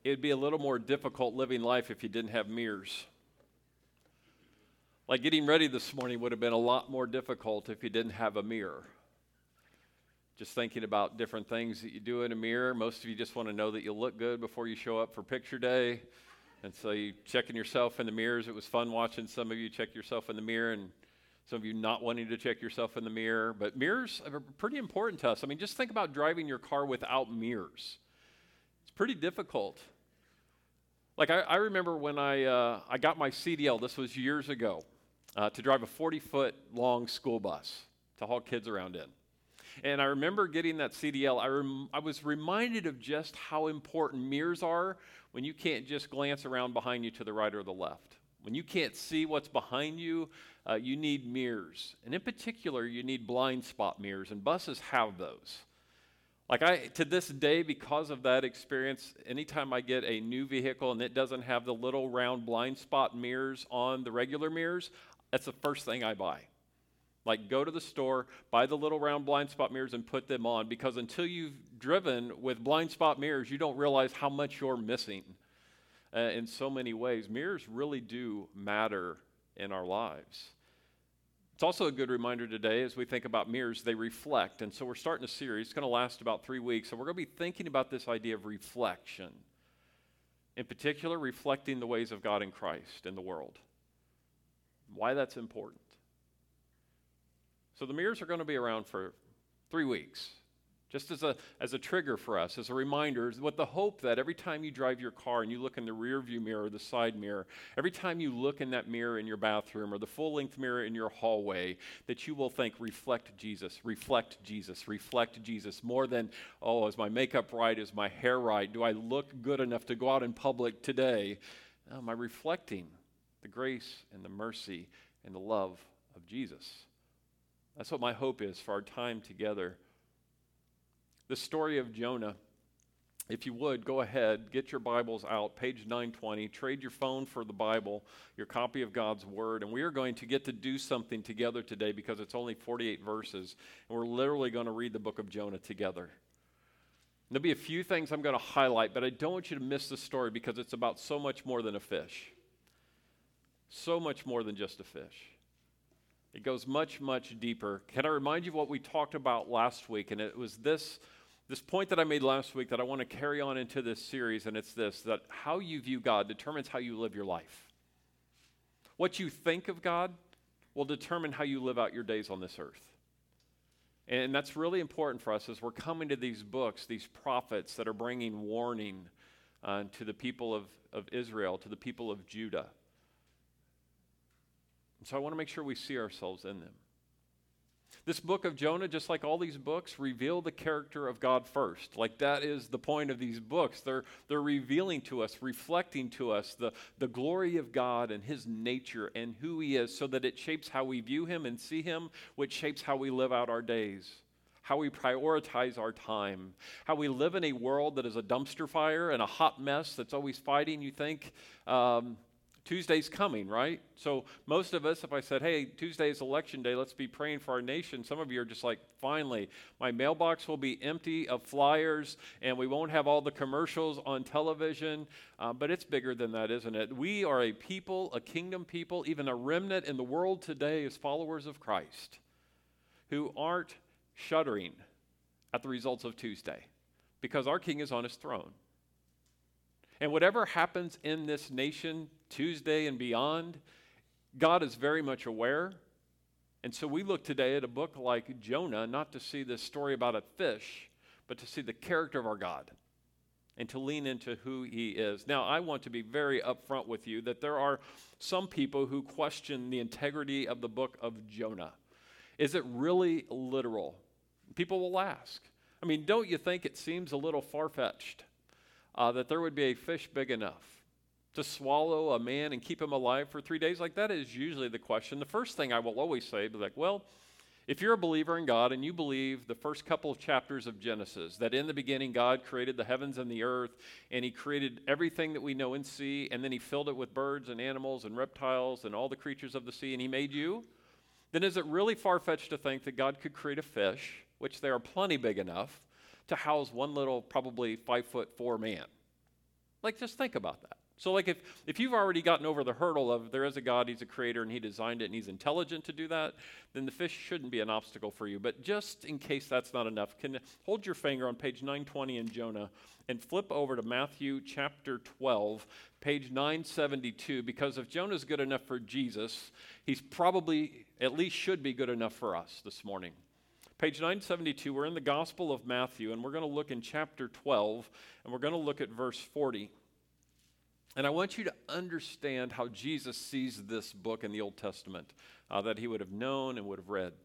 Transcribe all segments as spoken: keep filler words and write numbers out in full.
it'd be a little more difficult living life if you didn't have mirrors. Like getting ready this morning would have been a lot more difficult if you didn't have a mirror. Just thinking about different things that you do in a mirror. Most of you just want to know that you look good before you show up for picture day. And so you checking yourself in the mirrors. It was fun watching some of you check yourself in the mirror and some of you not wanting to check yourself in the mirror. But mirrors are pretty important to us. I mean, just think about driving your car without mirrors. It's pretty difficult. Like I, I remember when I, uh, I got my C D L, this was years ago, uh, to drive a forty-foot long school bus to haul kids around in. And I remember getting that C D L, I, rem- I was reminded of just how important mirrors are when you can't just glance around behind you to the right or the left. When you can't see what's behind you, uh, you need mirrors. And in particular, you need blind spot mirrors, and buses have those. Like I, to this day, because of that experience, anytime I get a new vehicle and it doesn't have the little round blind spot mirrors on the regular mirrors, that's the first thing I buy. Like go to the store, buy the little round blind spot mirrors and put them on, because until you've driven with blind spot mirrors, you don't realize how much you're missing uh, in so many ways. Mirrors really do matter in our lives. It's also a good reminder today as we think about mirrors, they reflect. And so we're starting a series. It's going to last about three weeks. And we're going to be thinking about this idea of reflection. In particular, reflecting the ways of God in Christ in the world. Why that's important. So the mirrors are going to be around for three weeks, just as a as a trigger for us, as a reminder, with the hope that every time you drive your car and you look in the rear view mirror or the side mirror, every time you look in that mirror in your bathroom or the full-length mirror in your hallway, that you will think, reflect Jesus, reflect Jesus, reflect Jesus, more than, oh, is my makeup right, is my hair right, do I look good enough to go out in public today? No, am I reflecting the grace and the mercy and the love of Jesus? That's what my hope is for our time together. The story of Jonah, if you would, go ahead, get your Bibles out, page nine twenty, trade your phone for the Bible, your copy of God's Word, and we are going to get to do something together today because it's only forty-eight verses, and we're literally going to read the book of Jonah together. There'll be a few things I'm going to highlight, but I don't want you to miss the story because it's about so much more than a fish. So much more than just a fish. It goes much, much deeper. Can I remind you of what we talked about last week? And it was this, this point that I made last week that I want to carry on into this series, and it's this, that how you view God determines how you live your life. What you think of God will determine how you live out your days on this earth. And that's really important for us as we're coming to these books, these prophets that are bringing warning uh, to the people of, of Israel, to the people of Judah. So I want to make sure we see ourselves in them. This book of Jonah, just like all these books, reveal the character of God first. Like that is the point of these books. They're, they're revealing to us, reflecting to us the, the glory of God and His nature and who He is, so that it shapes how we view Him and see Him, which shapes how we live out our days, how we prioritize our time, how we live in a world that is a dumpster fire and a hot mess that's always fighting. You think... Um, Tuesday's coming, right? So most of us, if I said, hey, Tuesday's election day, let's be praying for our nation, some of you are just like, finally, my mailbox will be empty of flyers and we won't have all the commercials on television. Uh, but it's bigger than that, isn't it? We are a people, a kingdom people, even a remnant in the world today as followers of Christ who aren't shuddering at the results of Tuesday because our King is on His throne. And whatever happens in this nation Tuesday and beyond, God is very much aware. And so we look today at a book like Jonah, not to see this story about a fish, but to see the character of our God and to lean into who He is. Now, I want to be very upfront with you that there are some people who question the integrity of the book of Jonah. Is it really literal? People will ask. I mean, don't you think it seems a little far-fetched? Uh, that there would be a fish big enough to swallow a man and keep him alive for three days? Like, that is usually the question. The first thing I will always say is like, well, if you're a believer in God and you believe the first couple of chapters of Genesis, that in the beginning God created the heavens and the earth, and He created everything that we know and see, and then He filled it with birds and animals and reptiles and all the creatures of the sea, and He made you, then is it really far-fetched to think that God could create a fish, which they are plenty big enough, to house one little, probably five foot four man? Like, just think about that. So like if, if you've already gotten over the hurdle of there is a God, he's a creator, and he designed it, and he's intelligent to do that, then the fish shouldn't be an obstacle for you. But just in case that's not enough, can hold your finger on page nine twenty in Jonah and flip over to Matthew chapter twelve, page nine seventy-two, because if Jonah's good enough for Jesus, he's probably, at least should be good enough for us this morning. Page nine seventy-two, we're in the Gospel of Matthew, and we're going to look in chapter twelve, and we're going to look at verse forty. And I want you to understand how Jesus sees this book in the Old Testament uh, that he would have known and would have read.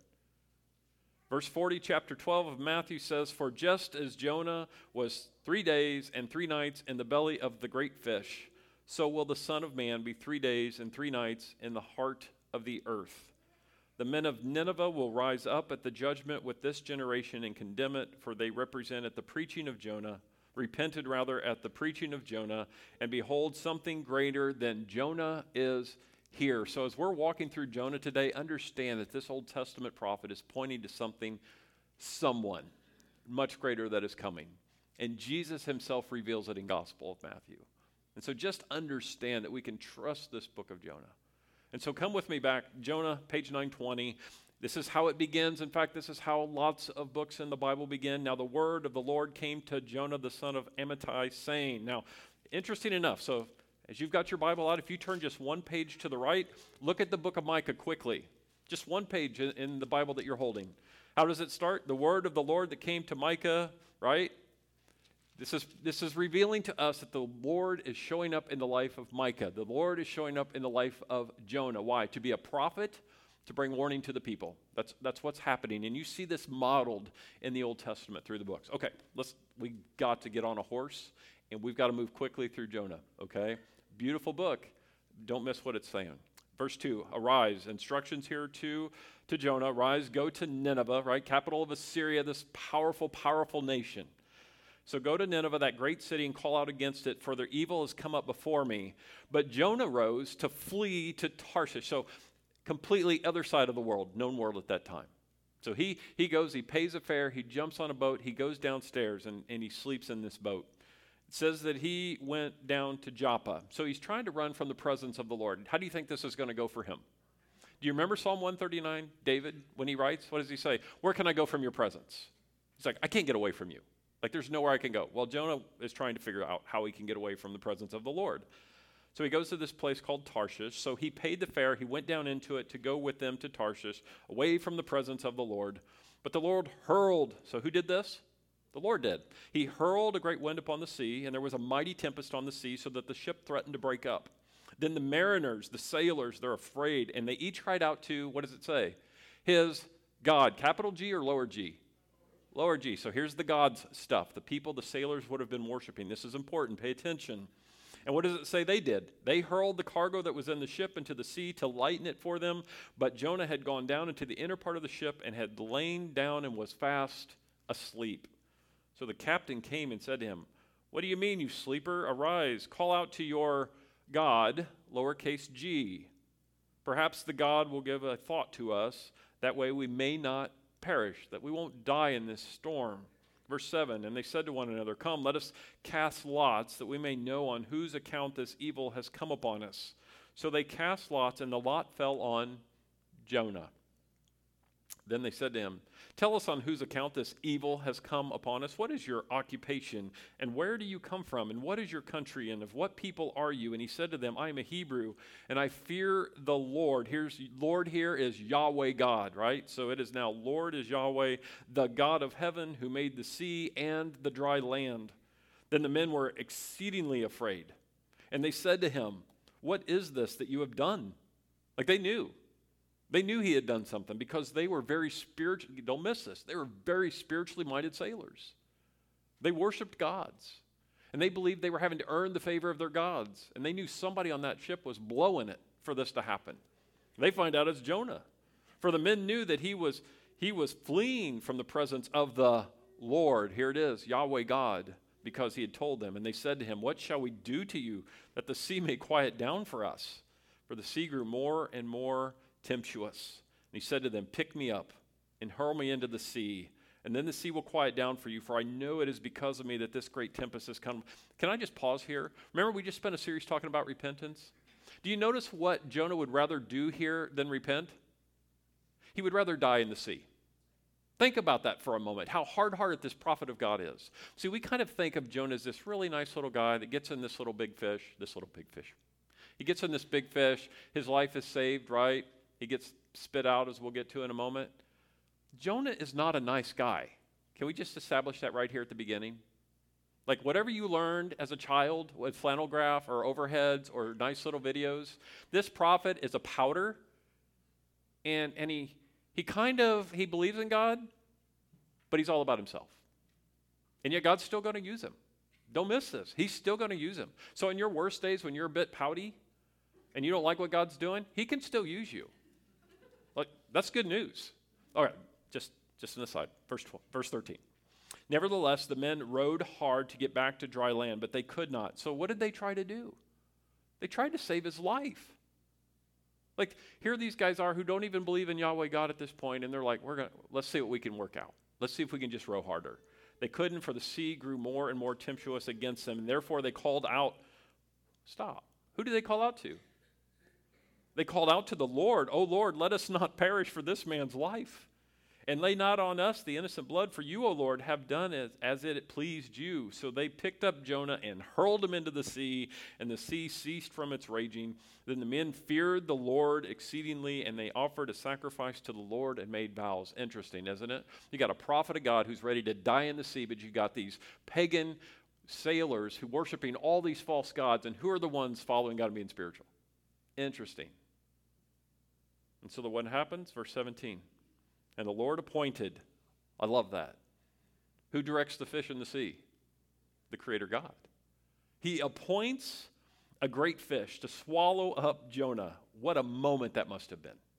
Verse forty, chapter twelve of Matthew says, "For just as Jonah was three days and three nights in the belly of the great fish, so will the Son of Man be three days and three nights in the heart of the earth. The men of Nineveh will rise up at the judgment with this generation and condemn it, for they represent at the preaching of Jonah, repented rather at the preaching of Jonah, and behold, something greater than Jonah is here." So as we're walking through Jonah today, understand that this Old Testament prophet is pointing to something, someone much greater that is coming. And Jesus himself reveals it in Gospel of Matthew. And so just understand that we can trust this book of Jonah. And so come with me back, Jonah, page nine twenty. This is how it begins. In fact, this is how lots of books in the Bible begin. "Now the word of the Lord came to Jonah, the son of Amittai, saying." Now, interesting enough, so as you've got your Bible out, if you turn just one page to the right, look at the book of Micah quickly. Just one page in, in the Bible that you're holding. How does it start? "The word of the Lord that came to Micah," right? This is, this is revealing to us that the Lord is showing up in the life of Micah. The Lord is showing up in the life of Jonah. Why? To be a prophet, to bring warning to the people. That's, that's what's happening. And you see this modeled in the Old Testament through the books. Okay, let's, we got to get on a horse, and we've got to move quickly through Jonah, okay? Beautiful book. Don't miss what it's saying. Verse two, "Arise." Instructions here to, to Jonah. "Rise, go to Nineveh," right? Capital of Assyria, this powerful, powerful nation. "So go to Nineveh, that great city, and call out against it, for their evil has come up before me." But Jonah rose to flee to Tarshish. So completely other side of the world, known world at that time. So he, he goes, he pays a fare, he jumps on a boat, he goes downstairs, and, and he sleeps in this boat. It says that he went down to Joppa. So he's trying to run from the presence of the Lord. How do you think this is going to go for him? Do you remember Psalm one thirty-nine, David, when he writes? What does he say? "Where can I go from your presence?" He's like, "I can't get away from you. Like, there's nowhere I can go." Well, Jonah is trying to figure out how he can get away from the presence of the Lord. So he goes to this place called Tarshish. So he paid the fare. He went down into it to go with them to Tarshish, away from the presence of the Lord. But the Lord hurled. So who did this? The Lord did. He hurled a great wind upon the sea, and there was a mighty tempest on the sea, so that the ship threatened to break up. Then the mariners, the sailors, they're afraid, and they each cried out to, what does it say? His God. Capital G or lower G? Lower G. So here's the God's stuff. The people, the sailors would have been worshiping. This is important. Pay attention. And what does it say they did? They hurled the cargo that was in the ship into the sea to lighten it for them. But Jonah had gone down into the inner part of the ship and had lain down and was fast asleep. So the captain came and said to him, "What do you mean, you sleeper? Arise, call out to your God," lowercase g. "Perhaps the God will give a thought to us. That way we may not perish," that we won't die in this storm. Verse seven, "And they said to one another, 'Come, let us cast lots, that we may know on whose account this evil has come upon us.' So they cast lots, and the lot fell on Jonah. Then they said to him, 'Tell us on whose account this evil has come upon us. What is your occupation, and where do you come from, and what is your country, and of what people are you?' And he said to them, 'I am a Hebrew, and I fear the Lord.'" Here's Lord here is Yahweh God, right? So it is now Lord is Yahweh, "the God of heaven, who made the sea and the dry land." Then the men were exceedingly afraid, and they said to him, "What is this that you have done?" Like they knew. They knew he had done something because they were very spiritual. Don't miss this. They were very spiritually minded sailors. They worshiped gods. And they believed they were having to earn the favor of their gods. And they knew somebody on that ship was blowing it for this to happen. They find out it's Jonah. For the men knew that he was, he was fleeing from the presence of the Lord. Here it is, Yahweh God, because he had told them. And they said to him, "What shall we do to you that the sea may quiet down for us?" For the sea grew more and more tempestuous. And he said to them, "Pick me up and hurl me into the sea, And then the sea will quiet down for you, for I know it is because of me that this great tempest has come. Can I just pause here? Remember, we just spent a series talking about repentance? Do you notice what Jonah would rather do here than repent? He would rather die in the sea. Think about that for a moment, how hard-hearted this prophet of God is. See, we kind of think of Jonah as this really nice little guy that gets in this little big fish, this little big fish. He gets in this big fish, his life is saved, right? He gets spit out, as we'll get to in a moment. Jonah is not a nice guy. Can we just establish that right here at the beginning? Like whatever you learned as a child with flannel graph or overheads or nice little videos, this prophet is a powder, and, and he, he kind of, he believes in God, but he's all about himself. And yet God's still going to use him. Don't miss this. He's still going to use him. So in your worst days when you're a bit pouty and you don't like what God's doing, he can still use you. Like, that's good news. All right, just, just an aside. Verse twelve, verse thirteen. Nevertheless, the men rowed hard to get back to dry land, but they could not. So what did they try to do? They tried to save his life. Like, here these guys are who don't even believe in Yahweh God at this point, and they're like, "We're gonna let's see what we can work out. Let's see if we can just row harder." They couldn't, for the sea grew more and more tempestuous against them, and therefore they called out. Stop. Who did they call out to? They called out to the Lord, "O Lord, let us not perish for this man's life. And lay not on us the innocent blood, for you, O Lord, have done as, as it pleased you." So they picked up Jonah and hurled him into the sea, and the sea ceased from its raging. Then the men feared the Lord exceedingly, and they offered a sacrifice to the Lord and made vows. Interesting, isn't it? You got a prophet of God who's ready to die in the sea, but you got these pagan sailors who worshiping all these false gods, and who are the ones following God and being spiritual? Interesting. And so the what happens? Verse seventeen. And the Lord appointed, I love that. Who directs the fish in the sea? The Creator God. He appoints a great fish to swallow up Jonah. What a moment that must have been.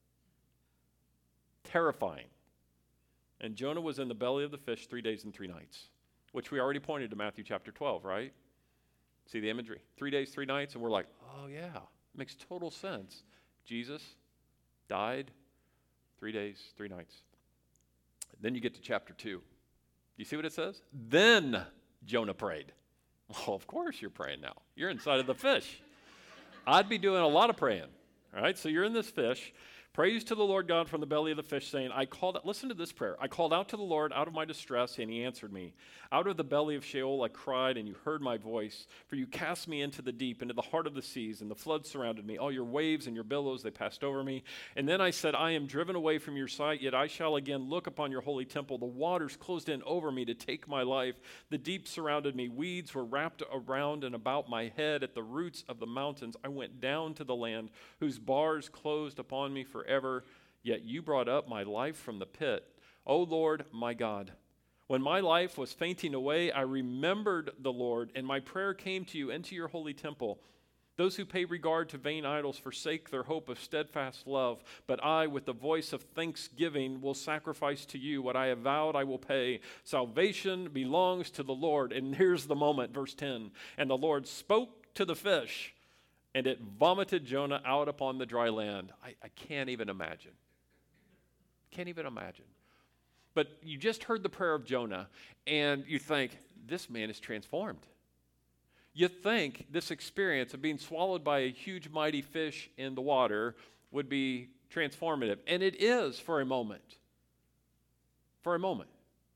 Terrifying. And Jonah was in the belly of the fish three days and three nights, which we already pointed to Matthew chapter twelve, right? See the imagery? Three days, three nights, and we're like, oh yeah, makes total sense. Jesus died, three days, three nights. Then you get to chapter two. Do you see what it says? Then Jonah prayed. Well, of course you're praying now. You're inside of the fish. I'd be doing a lot of praying. All right, so you're in this fish. Praise to the Lord God from the belly of the fish, saying, I called out, listen to this prayer. I called out to the Lord out of my distress, and he answered me. Out of the belly of Sheol I cried, and you heard my voice. For you cast me into the deep, into the heart of the seas, and the flood surrounded me. All your waves and your billows, they passed over me. And then I said, I am driven away from your sight, yet I shall again look upon your holy temple. The waters closed in over me to take my life. The deep surrounded me. Weeds were wrapped around and about my head. At the roots of the mountains I went down to the land, whose bars closed upon me for Forever, yet you brought up my life from the pit. O Lord, my God, when my life was fainting away, I remembered the Lord, and my prayer came to you into your holy temple. Those who pay regard to vain idols forsake their hope of steadfast love, but I, with the voice of thanksgiving, will sacrifice to you what I have vowed I will pay. Salvation belongs to the Lord. And here's the moment, verse ten. And the Lord spoke to the fish, and it vomited Jonah out upon the dry land. I, I can't even imagine. Can't even imagine. But you just heard the prayer of Jonah, and you think, this man is transformed. You think this experience of being swallowed by a huge, mighty fish in the water would be transformative. And it is for a moment. For a moment.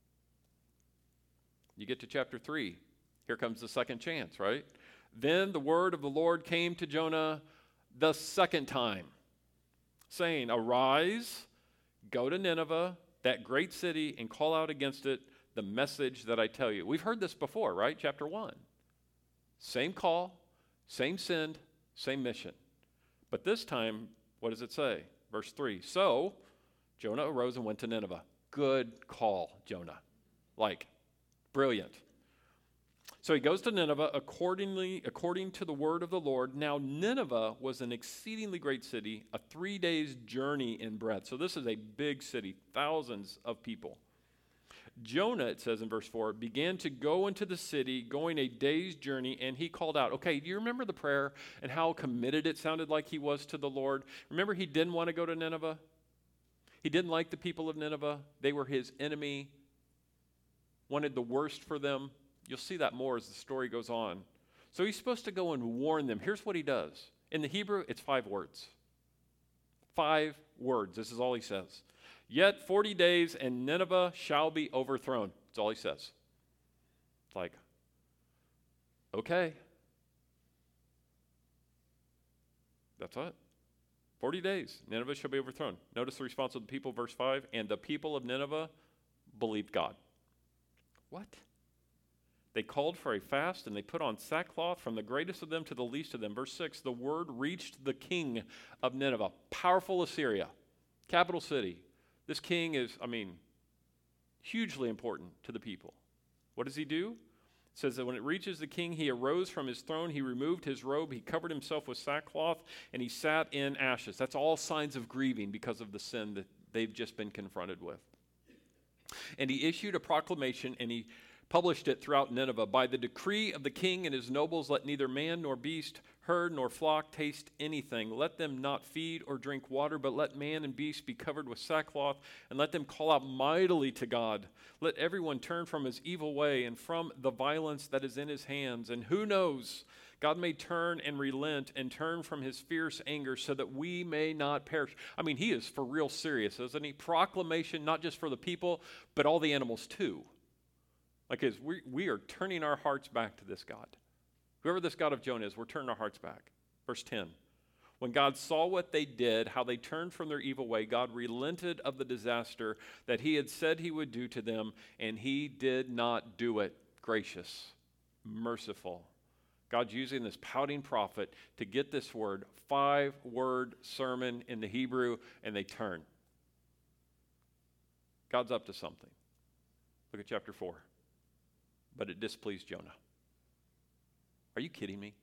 You get to chapter three. Here comes the second chance, right? Then the word of the Lord came to Jonah the second time, saying, Arise, go to Nineveh, that great city, and call out against it the message that I tell you. We've heard this before, right? Chapter one. Same call, same send, same mission. But this time, what does it say? Verse three. So Jonah arose and went to Nineveh. Good call, Jonah. Like, brilliant. So he goes to Nineveh accordingly, according to the word of the Lord. Now Nineveh was an exceedingly great city, a three days journey in breadth. So this is a big city, thousands of people. Jonah, it says in verse four, began to go into the city, going a day's journey, and he called out. Okay, do you remember the prayer and how committed it sounded like he was to the Lord? Remember, he didn't want to go to Nineveh? He didn't like the people of Nineveh. They were his enemy. wanted the worst for them. You'll see that more as the story goes on. So he's supposed to go and warn them. Here's what he does. In the Hebrew, it's five words. Five words. This is all he says. Yet forty days and Nineveh shall be overthrown. That's all he says. It's like, okay. That's it. forty days, Nineveh shall be overthrown. Notice the response of the people, verse five. And the people of Nineveh believed God. What? They called for a fast, and they put on sackcloth from the greatest of them to the least of them. Verse six, the word reached the king of Nineveh, powerful Assyria, capital city. This king is, I mean, hugely important to the people. What does he do? It says that when it reaches the king, he arose from his throne, he removed his robe, he covered himself with sackcloth, and he sat in ashes. That's all signs of grieving because of the sin that they've just been confronted with. And he issued a proclamation, and he published it throughout Nineveh. By the decree of the king and his nobles, let neither man nor beast, herd nor flock taste anything. Let them not feed or drink water, but let man and beast be covered with sackcloth, and let them call out mightily to God. Let everyone turn from his evil way and from the violence that is in his hands. And who knows, God may turn and relent and turn from his fierce anger so that we may not perish. I mean, he is for real serious, isn't he? Proclamation, not just for the people, but all the animals too. Like, is we, we are turning our hearts back to this God. Whoever this God of Jonah is, we're turning our hearts back. Verse ten. When God saw what they did, how they turned from their evil way, God relented of the disaster that he had said he would do to them, and he did not do it. Gracious, merciful. God's using this pouting prophet to get this word, five-word sermon in the Hebrew, and they turn. God's up to something. Look at chapter four. But it displeased Jonah. Are you kidding me?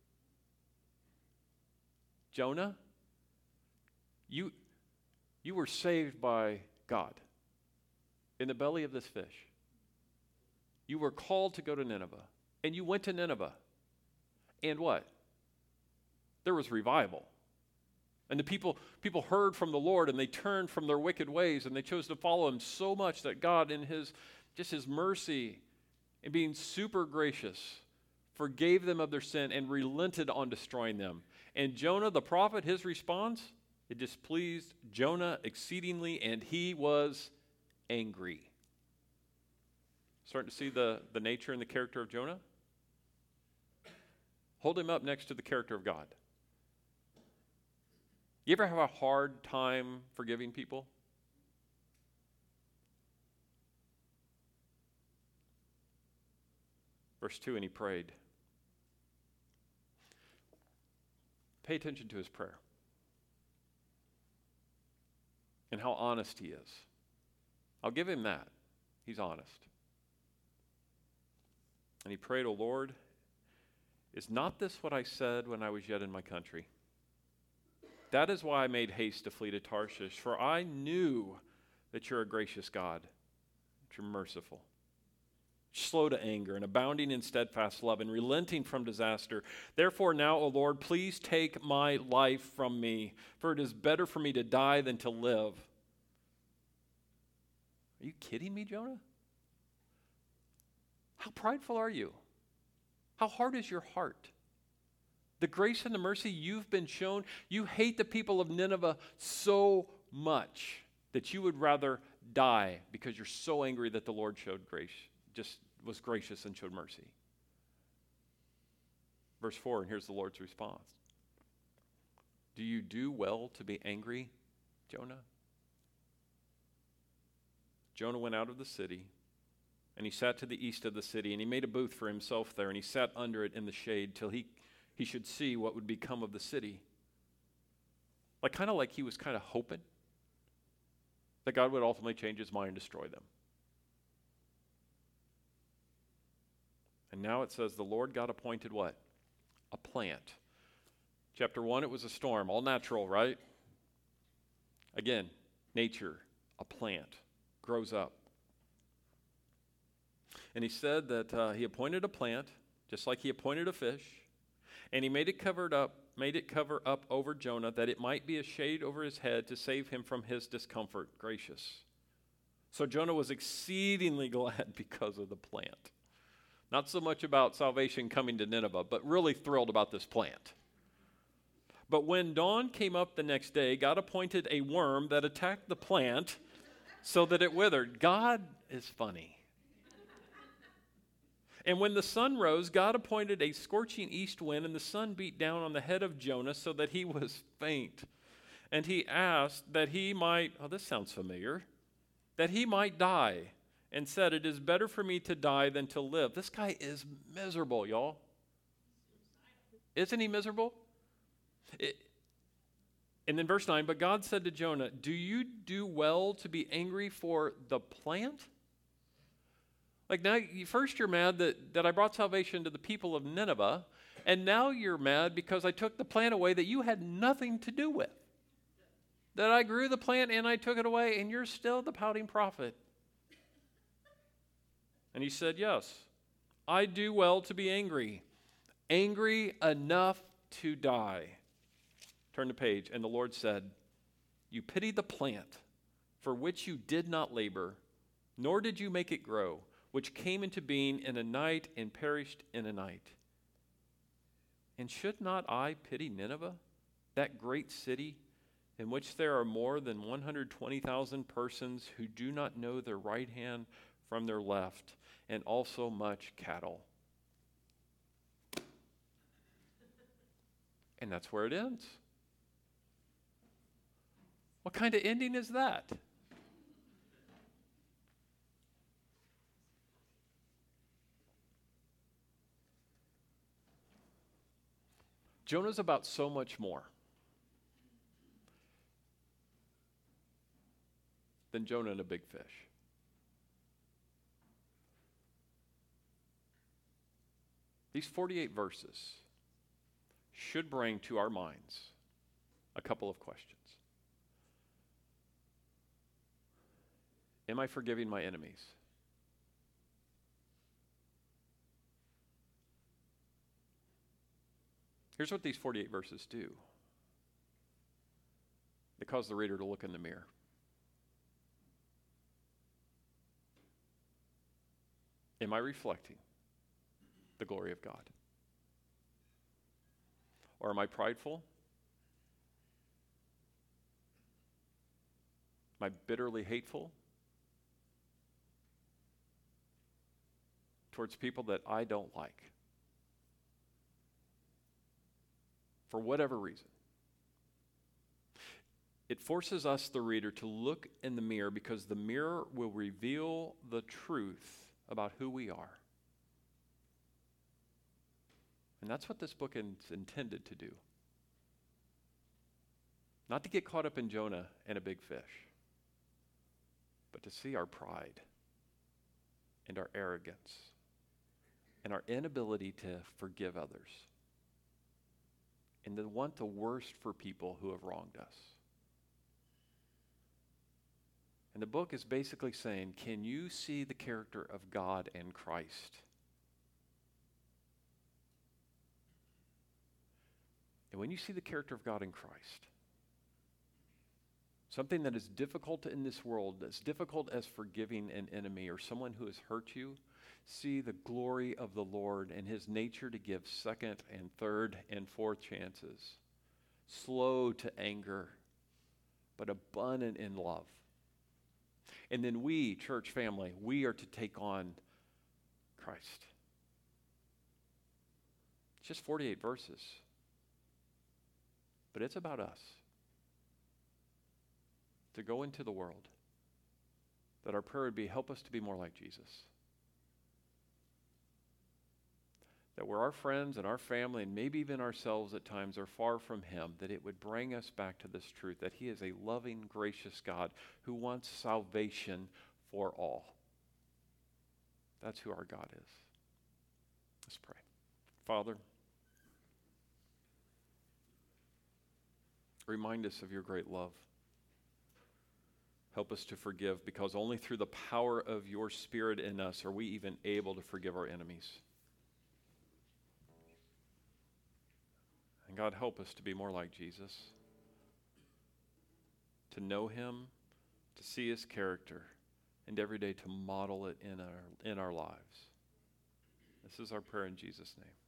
Jonah, you, you were saved by God in the belly of this fish. You were called to go to Nineveh, and you went to Nineveh. And what? There was revival. And the people, people heard from the Lord, and they turned from their wicked ways, and they chose to follow him so much that God, in his just his mercy and being super gracious, forgave them of their sin and relented on destroying them. And Jonah, the prophet, his response, it displeased Jonah exceedingly, and he was angry. Starting to see the, the nature and the character of Jonah? Hold him up next to the character of God. You ever have a hard time forgiving people? Verse two, and he prayed. Pay attention to his prayer and how honest he is. I'll give him that. He's honest. And he prayed, O Lord, is not this what I said when I was yet in my country? That is why I made haste to flee to Tarshish, for I knew that you're a gracious God, that you're merciful, slow to anger, and abounding in steadfast love, and relenting from disaster. Therefore now, O Lord, please take my life from me, for it is better for me to die than to live. Are you kidding me, Jonah? How prideful are you? How hard is your heart? The grace and the mercy you've been shown, you hate the people of Nineveh so much that you would rather die because you're so angry that the Lord showed grace, just was gracious and showed mercy. Verse four, and here's the Lord's response. Do you do well to be angry, Jonah? Jonah went out of the city, and he sat to the east of the city, and he made a booth for himself there, and he sat under it in the shade till he, he should see what would become of the city. Like kind of like he was kind of hoping that God would ultimately change his mind and destroy them. And now it says the Lord God appointed what? A plant. Chapter one, it was a storm, all natural, right? Again, nature, a plant, grows up. And he said that uh, he appointed a plant, just like he appointed a fish, and he made it covered up, made it cover up over Jonah, that it might be a shade over his head to save him from his discomfort. Gracious. So Jonah was exceedingly glad because of the plant. Not so much about salvation coming to Nineveh, but really thrilled about this plant. But when dawn came up the next day, God appointed a worm that attacked the plant so that it withered. God is funny. And when the sun rose, God appointed a scorching east wind, and the sun beat down on the head of Jonah so that he was faint. And he asked that he might, oh, this sounds familiar, that he might die, and said, it is better for me to die than to live. This guy is miserable, y'all. Isn't he miserable? It, and then verse nine, but God said to Jonah, do you do well to be angry for the plant? Like now, you, first you're mad that, that I brought salvation to the people of Nineveh, and now you're mad because I took the plant away that you had nothing to do with. That I grew the plant and I took it away, and you're still the pouting prophet. And he said, yes, I do well to be angry, angry enough to die. Turn the page, and the Lord said, you pity the plant for which you did not labor, nor did you make it grow, which came into being in a night and perished in a night. And should not I pity Nineveh, that great city, in which there are more than one hundred twenty thousand persons who do not know their right hand from their left, and also much cattle? And that's where it ends. What kind of ending is that? Jonah's about so much more than Jonah and a big fish. These forty-eight verses should bring to our minds a couple of questions. Am I forgiving my enemies? Here's what these forty-eight verses do. They cause the reader to look in the mirror. Am I reflecting the glory of God? Or am I prideful? Am I bitterly hateful towards people that I don't like? For whatever reason. It forces us, the reader, to look in the mirror, because the mirror will reveal the truth about who we are. And that's what this book is intended to do. Not to get caught up in Jonah and a big fish, but to see our pride and our arrogance and our inability to forgive others, and to want the worst for people who have wronged us. And the book is basically saying, can you see the character of God and Christ? And when you see the character of God in Christ, something that is difficult in this world, as difficult as forgiving an enemy or someone who has hurt you, see the glory of the Lord and his nature to give second and third and fourth chances, slow to anger, but abundant in love. And then we, church family, we are to take on Christ. It's just forty-eight verses, but it's about us. To go into the world, that our prayer would be, help us to be more like Jesus. That where our friends and our family and maybe even ourselves at times are far from him, that it would bring us back to this truth that he is a loving, gracious God who wants salvation for all. That's who our God is. Let's pray. Father, remind us of your great love. Help us to forgive, because only through the power of your Spirit in us are we even able to forgive our enemies. And God, help us to be more like Jesus, to know him, to see his character, and every day to model it in our, in our lives. This is our prayer in Jesus' name.